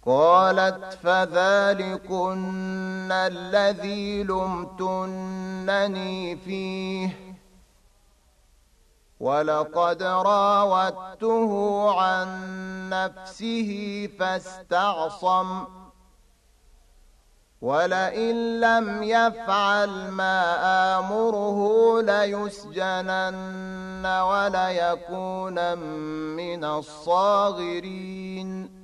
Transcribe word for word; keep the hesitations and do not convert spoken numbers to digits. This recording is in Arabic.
قالت فذلكن الذي لمتنني فيه ولقد راودته عن نفسه فاستعصم ولئن لم يفعل ما آمره ليسجنن وليكون من الصاغرين